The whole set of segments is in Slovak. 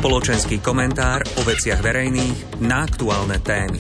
Spoločenský komentár o veciach verejných na aktuálne témy.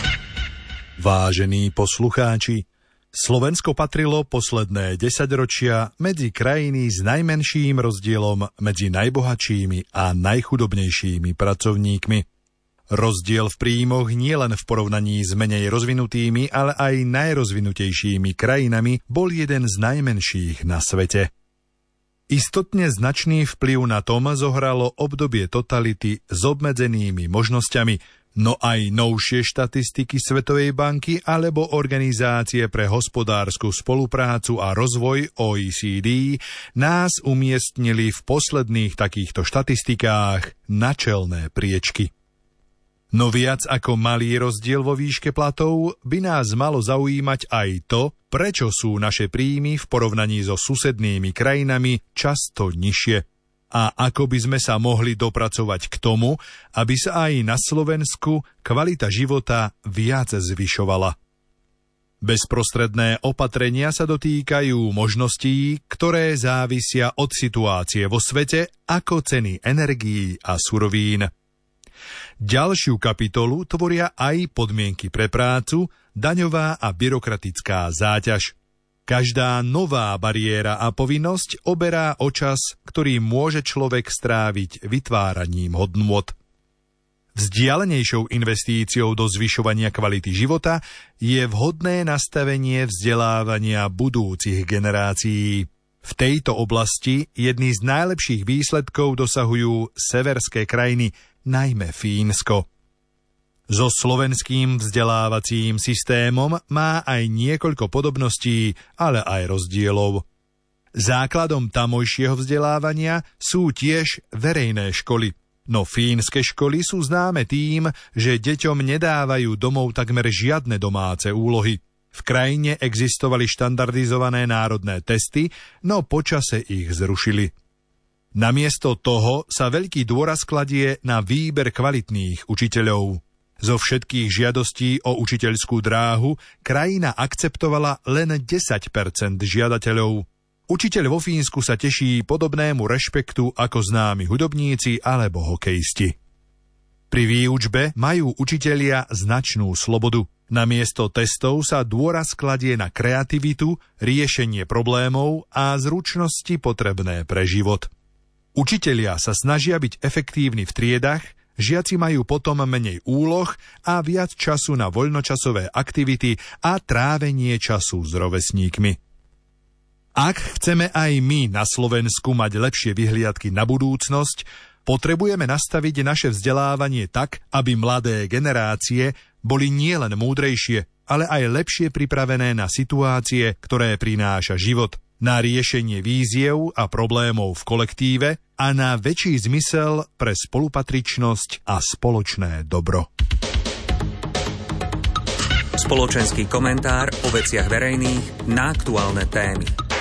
Vážení poslucháči, Slovensko patrilo posledné 10 ročia medzi krajiny s najmenším rozdielom medzi najbohatšími a najchudobnejšími pracovníkmi. Rozdiel v príjmoch nielen v porovnaní s menej rozvinutými, ale aj najrozvinutejšími krajinami bol jeden z najmenších na svete. Istotne značný vplyv na tom zohralo obdobie totality s obmedzenými možnosťami, no aj novšie štatistiky Svetovej banky alebo Organizácie pre hospodársku spoluprácu a rozvoj OECD nás umiestnili v posledných takýchto štatistikách na čelné priečky. No viac ako malý rozdiel vo výške platov by nás malo zaujímať aj to, prečo sú naše príjmy v porovnaní so susednými krajinami často nižšie a ako by sme sa mohli dopracovať k tomu, aby sa aj na Slovensku kvalita života viac zvyšovala. Bezprostredné opatrenia sa dotýkajú možností, ktoré závisia od situácie vo svete, ako ceny energií a surovín. Ďalšiu kapitolu tvoria aj podmienky pre prácu, daňová a byrokratická záťaž. Každá nová bariéra a povinnosť oberá o čas, ktorý môže človek stráviť vytváraním hodnôt. Vzdialenejšou investíciou do zvyšovania kvality života je vhodné nastavenie vzdelávania budúcich generácií. V tejto oblasti jedný z najlepších výsledkov dosahujú severské krajiny, najmä Fínsko. So slovenským vzdelávacím systémom má aj niekoľko podobností, ale aj rozdielov. Základom tamojšieho vzdelávania sú tiež verejné školy, no fínske školy sú známe tým, že deťom nedávajú domov takmer žiadne domáce úlohy. V krajine existovali štandardizované národné testy, no počase ich zrušili. Namiesto toho sa veľký dôraz kladie na výber kvalitných učiteľov. Zo všetkých žiadostí o učiteľskú dráhu krajina akceptovala len 10% žiadateľov. Učiteľ vo Fínsku sa teší podobnému rešpektu ako známi hudobníci alebo hokejisti. Pri výučbe majú učitelia značnú slobodu. Namiesto testov sa dôraz kladie na kreativitu, riešenie problémov a zručnosti potrebné pre život. Učitelia sa snažia byť efektívni v triedach, žiaci majú potom menej úloh a viac času na voľnočasové aktivity a trávenie času s rovesníkmi. Ak chceme aj my na Slovensku mať lepšie vyhliadky na budúcnosť, potrebujeme nastaviť naše vzdelávanie tak, aby mladé generácie boli nielen múdrejšie, ale aj lepšie pripravené na situácie, ktoré prináša život, na riešenie víziev a problémov v kolektíve a na väčší zmysel pre spolupatričnosť a spoločné dobro. Spoločenský komentár o veciach verejných na aktuálne témy.